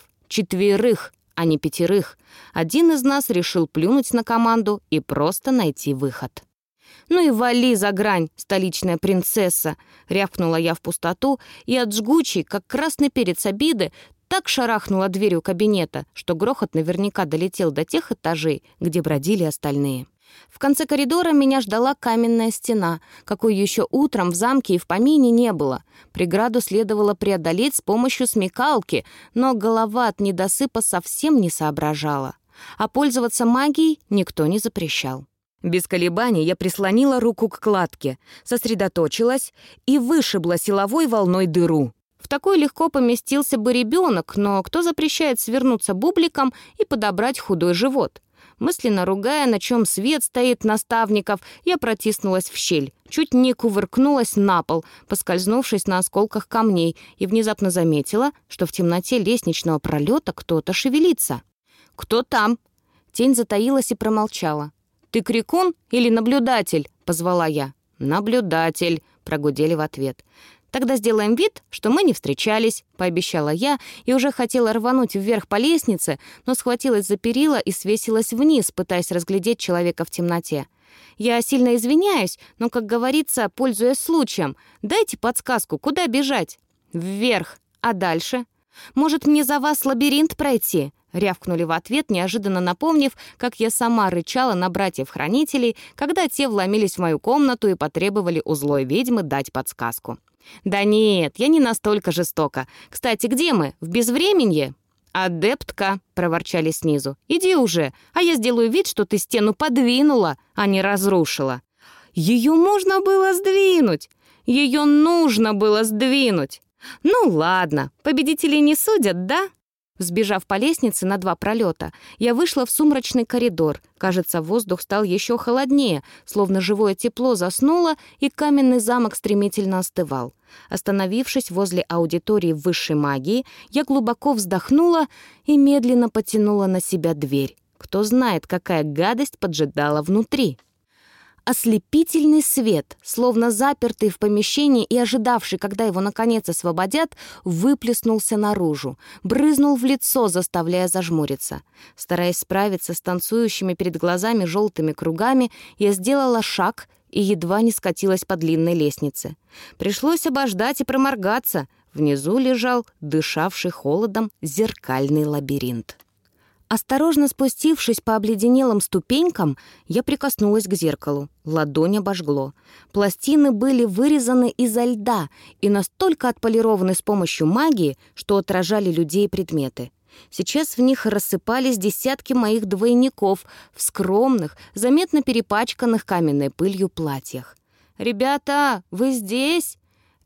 4, а не 5. Один из нас решил плюнуть на команду и просто найти выход. «Ну и вали за грань, столичная принцесса!» — рявкнула я в пустоту и от жгучей, как красный перец обиды, так шарахнула дверью кабинета, что грохот наверняка долетел до тех этажей, где бродили остальные. В конце коридора меня ждала каменная стена, какой еще утром в замке и в помине не было. Преграду следовало преодолеть с помощью смекалки, но голова от недосыпа совсем не соображала. А пользоваться магией никто не запрещал. Без колебаний я прислонила руку к кладке, сосредоточилась и вышибла силовой волной дыру. В такой легко поместился бы ребенок, но кто запрещает свернуться бубликом и подобрать худой живот? Мысленно ругая, на чем свет стоит наставников, я протиснулась в щель, чуть не кувыркнулась на пол, поскользнувшись на осколках камней, и внезапно заметила, что в темноте лестничного пролета кто-то шевелится. «Кто там?» Тень затаилась и промолчала. «Ты крикун или наблюдатель?» — позвала я. «Наблюдатель», — прогудели в ответ. «Тогда сделаем вид, что мы не встречались», — пообещала я, и уже хотела рвануть вверх по лестнице, но схватилась за перила и свесилась вниз, пытаясь разглядеть человека в темноте. «Я сильно извиняюсь, но, как говорится, пользуясь случаем, дайте подсказку, куда бежать?» «Вверх. А дальше?» «Может, мне за вас лабиринт пройти?» — рявкнули в ответ, неожиданно напомнив, как я сама рычала на братьев-хранителей, когда те вломились в мою комнату и потребовали у злой ведьмы дать подсказку. «Да нет, я не настолько жестока. Кстати, где мы? В безвременье?» «Адептка», — проворчали снизу. «Иди уже, а я сделаю вид, что ты стену подвинула, а не разрушила». «Ее можно было сдвинуть! Ее нужно было сдвинуть!» «Ну ладно, победителей не судят, да?» Взбежав по лестнице на 2 пролета, я вышла в сумрачный коридор. Кажется, воздух стал еще холоднее, словно живое тепло заснуло, и каменный замок стремительно остывал. Остановившись возле аудитории высшей магии, я глубоко вздохнула и медленно потянула на себя дверь. Кто знает, какая гадость поджидала внутри. Ослепительный свет, словно запертый в помещении и ожидавший, когда его наконец освободят, выплеснулся наружу, брызнул в лицо, заставляя зажмуриться. Стараясь справиться с танцующими перед глазами желтыми кругами, я сделала шаг и едва не скатилась по длинной лестнице. Пришлось обождать и проморгаться. Внизу лежал, дышавший холодом, зеркальный лабиринт. Осторожно спустившись по обледенелым ступенькам, я прикоснулась к зеркалу. Ладонь обожгло. Пластины были вырезаны изо льда и настолько отполированы с помощью магии, что отражали людей и предметы. Сейчас в них рассыпались десятки моих двойников в скромных, заметно перепачканных каменной пылью платьях. «Ребята, вы здесь?»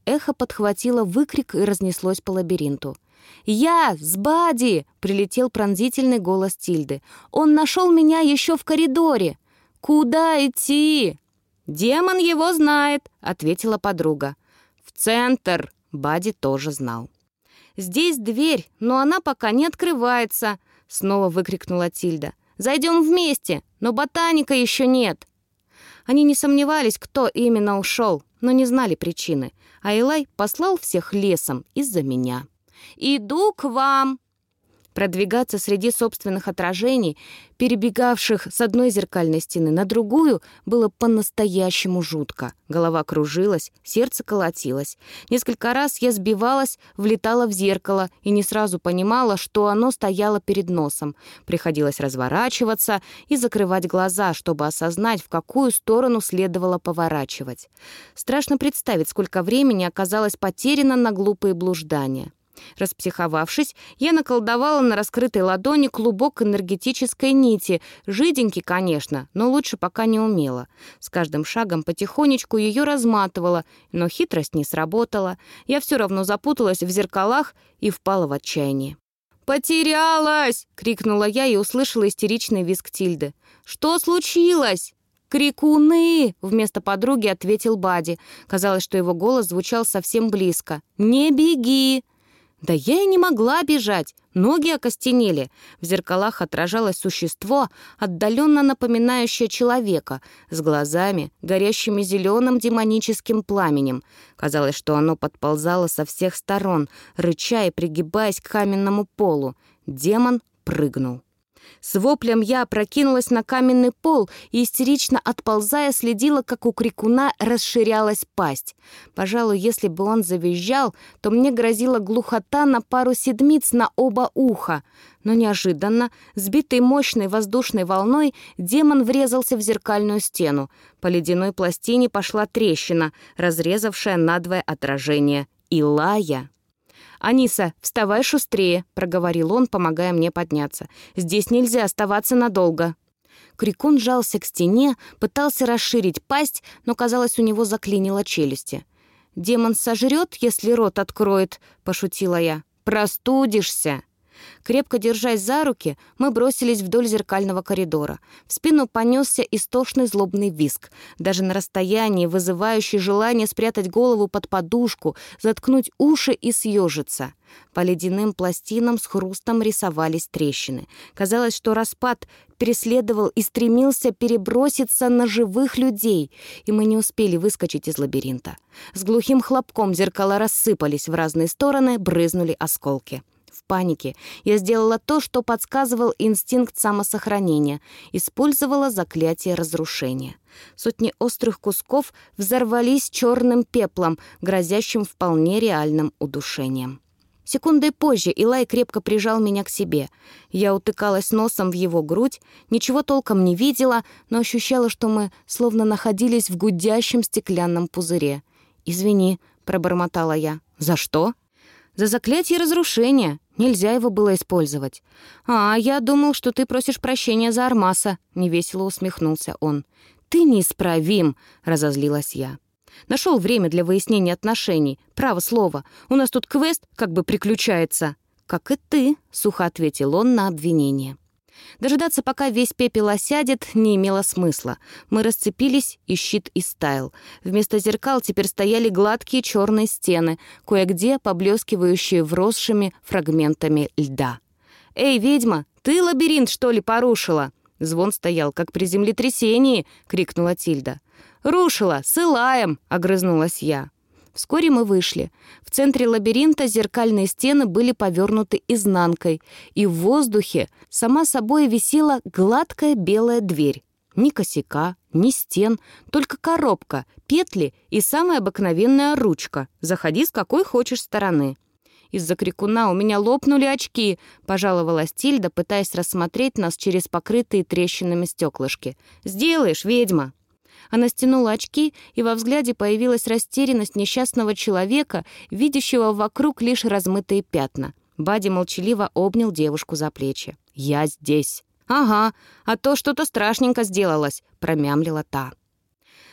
эхо подхватило выкрик и разнеслось по лабиринту. «Я! С Бадди!» — прилетел пронзительный голос Тильды. «Он нашел меня еще в коридоре!» «Куда идти?» «Демон его знает», — ответила подруга. «В центр!» — Бадди тоже знал. «Здесь дверь, но она пока не открывается», — снова выкрикнула Тильда. «Зайдем вместе, но ботаника еще нет». Они не сомневались, кто именно ушел, но не знали причины, а Илай послал всех лесом из-за меня. «Иду к вам!» Продвигаться среди собственных отражений, перебегавших с одной зеркальной стены на другую, было по-настоящему жутко. Голова кружилась, сердце колотилось. Несколько раз я сбивалась, влетала в зеркало и не сразу понимала, что оно стояло перед носом. Приходилось разворачиваться и закрывать глаза, чтобы осознать, в какую сторону следовало поворачивать. Страшно представить, сколько времени оказалось потеряно на глупые блуждания. Распсиховавшись, я наколдовала на раскрытой ладони клубок энергетической нити, жиденький, конечно, но лучше пока не умела. С каждым шагом потихонечку ее разматывала, но хитрость не сработала. Я все равно запуталась в зеркалах и впала в отчаяние. «Потерялась!» — крикнула я и услышала истеричный визг Тильды. «Что случилось?» «Крикуны!» — вместо подруги ответил Бадди. Казалось, что его голос звучал совсем близко. «Не беги!» Да я и не могла бежать, ноги окостенели. В зеркалах отражалось существо, отдаленно напоминающее человека, с глазами, горящими зеленым демоническим пламенем. Казалось, что оно подползало со всех сторон, рыча и пригибаясь к каменному полу. Демон прыгнул. С воплем я опрокинулась на каменный пол и, истерично отползая, следила, как у крикуна расширялась пасть. Пожалуй, если бы он завизжал, то мне грозила глухота на пару седмиц на оба уха. Но неожиданно, сбитый мощной воздушной волной, демон врезался в зеркальную стену. По ледяной пластине пошла трещина, разрезавшая надвое отражение Илая. «Аниса, вставай шустрее», — проговорил он, помогая мне подняться. «Здесь нельзя оставаться надолго». Крикун жался к стене, пытался расширить пасть, но, казалось, у него заклинило челюсти. «Демон сожрет, если рот откроет», — пошутила я. «Простудишься». Крепко держась за руки, мы бросились вдоль зеркального коридора. В спину понесся истошный злобный визг. Даже на расстоянии, вызывающий желание спрятать голову под подушку, заткнуть уши и съежиться. По ледяным пластинам с хрустом рисовались трещины. Казалось, что распад преследовал и стремился переброситься на живых людей, и мы не успели выскочить из лабиринта. С глухим хлопком зеркала рассыпались в разные стороны, брызнули осколки. В панике я сделала то, что подсказывал инстинкт самосохранения, использовала заклятие разрушения. Сотни острых кусков взорвались черным пеплом, грозящим вполне реальным удушением. Секундой позже Илай крепко прижал меня к себе. Я утыкалась носом в его грудь, ничего толком не видела, но ощущала, что мы словно находились в гудящем стеклянном пузыре. «Извини», — пробормотала я. «За что?» «За заклятие разрушения. Нельзя его было использовать». «А, я думал, что ты просишь прощения за Армаса», — невесело усмехнулся он. «Ты неисправим», — разозлилась я. «Нашел время для выяснения отношений. Право слово. У нас тут квест как бы приключается». «Как и ты», — сухо ответил он на обвинение. Дожидаться, пока весь пепел осядет, не имело смысла. Мы расцепились, и щит истаял. Вместо зеркал теперь стояли гладкие черные стены, кое-где поблескивающие вросшими фрагментами льда. «Эй, ведьма, ты лабиринт, что ли, порушила?» Звон стоял, как при землетрясении, — крикнула Тильда. «Рушила, с Илаем!» — огрызнулась я. Вскоре мы вышли. В центре лабиринта зеркальные стены были повернуты изнанкой, и в воздухе сама собой висела гладкая белая дверь. Ни косяка, ни стен, только коробка, петли и самая обыкновенная ручка. Заходи с какой хочешь стороны. «Из-за крикуна у меня лопнули очки», — пожаловалась Тильда, пытаясь рассмотреть нас через покрытые трещинами стеклышки. «Сделаешь, ведьма!» Она стянула очки, и во взгляде появилась растерянность несчастного человека, видящего вокруг лишь размытые пятна. Бадди молчаливо обнял девушку за плечи. «Я здесь». «Ага, а то что-то страшненько сделалось», — промямлила та.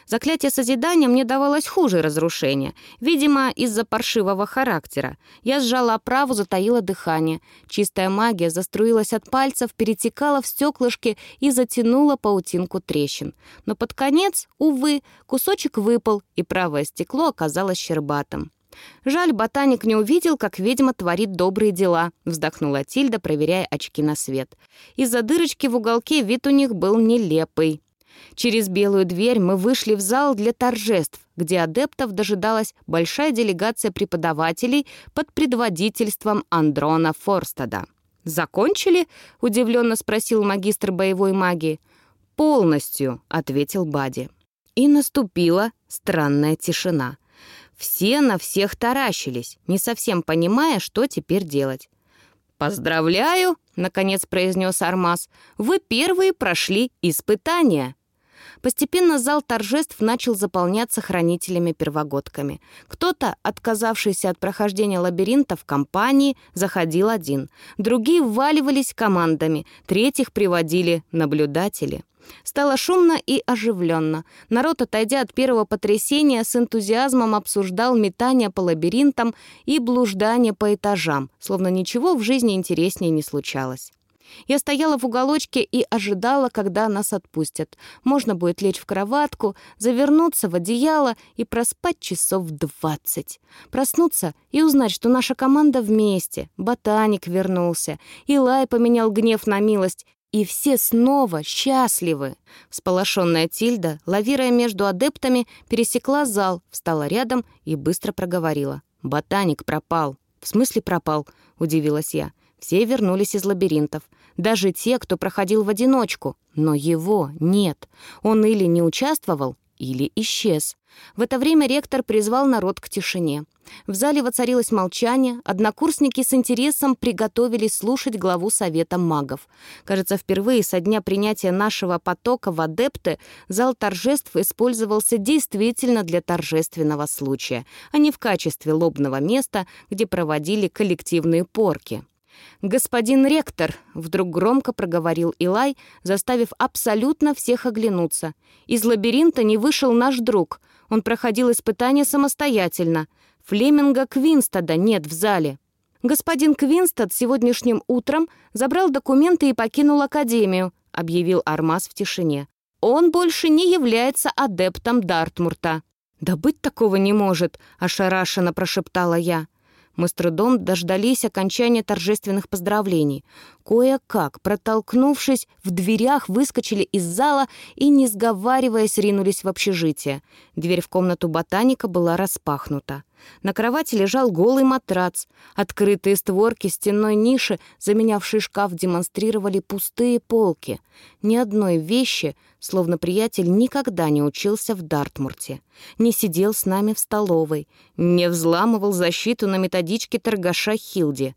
Заклятие созидания мне давалось хуже разрушения, видимо, из-за паршивого характера. Я сжала оправу, затаила дыхание. Чистая магия заструилась от пальцев, перетекала в стеклышки и затянула паутинку трещин. Но под конец, увы, кусочек выпал, и правое стекло оказалось щербатым. «Жаль, ботаник не увидел, как ведьма творит добрые дела», — вздохнула Тильда, проверяя очки на свет. Из-за дырочки в уголке вид у них был нелепый. Через белую дверь мы вышли в зал для торжеств, где адептов дожидалась большая делегация преподавателей под предводительством Андрона Форстада. «Закончили?» — удивленно спросил магистр боевой магии. «Полностью», — ответил Бади. И наступила странная тишина. Все на всех таращились, не совсем понимая, что теперь делать. «Поздравляю», — наконец произнес Армаз, — «вы первые прошли испытания». Постепенно зал торжеств начал заполняться хранителями-первогодками. Кто-то, отказавшийся от прохождения лабиринта в компании, заходил один. Другие вваливались командами, третьих приводили наблюдатели. Стало шумно и оживленно. Народ, отойдя от первого потрясения, с энтузиазмом обсуждал метание по лабиринтам и блуждание по этажам, словно ничего в жизни интереснее не случалось. Я стояла в уголочке и ожидала, когда нас отпустят. Можно будет лечь в кроватку, завернуться в одеяло и проспать часов 20. Проснуться и узнать, что наша команда вместе, ботаник вернулся, Илай поменял гнев на милость, и все снова счастливы. Всполошенная Тильда, лавируя между адептами, пересекла зал, встала рядом и быстро проговорила. «Ботаник пропал». «В смысле пропал?» — удивилась я. Все вернулись из лабиринтов. Даже те, кто проходил в одиночку. Но его нет. Он или не участвовал, или исчез. В это время ректор призвал народ к тишине. В зале воцарилось молчание, однокурсники с интересом приготовились слушать главу Совета магов. Кажется, впервые со дня принятия нашего потока в адепты зал торжеств использовался действительно для торжественного случая, а не в качестве лобного места, где проводили коллективные порки. «Господин ректор», — вдруг громко проговорил Илай, заставив абсолютно всех оглянуться. «Из лабиринта не вышел наш друг. Он проходил испытания самостоятельно. Флеминга Квинстада нет в зале. Господин Квинстад сегодняшним утром забрал документы и покинул академию», — объявил Армаз в тишине. «Он больше не является адептом Дартмурта». «Да быть такого не может», — ошарашенно прошептала я. Мы с трудом дождались окончания торжественных поздравлений. Кое-как, протолкнувшись, в дверях выскочили из зала и, не сговариваясь, ринулись в общежитие. Дверь в комнату ботаника была распахнута. На кровати лежал голый матрац. Открытые створки стенной ниши, заменявшие шкаф, демонстрировали пустые полки. Ни одной вещи, словно приятель никогда не учился в Дартмурте. Не сидел с нами в столовой, не взламывал защиту на методичке торгаша Хилди.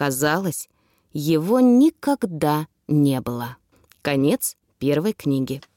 Казалось, его никогда не было. Конец первой книги.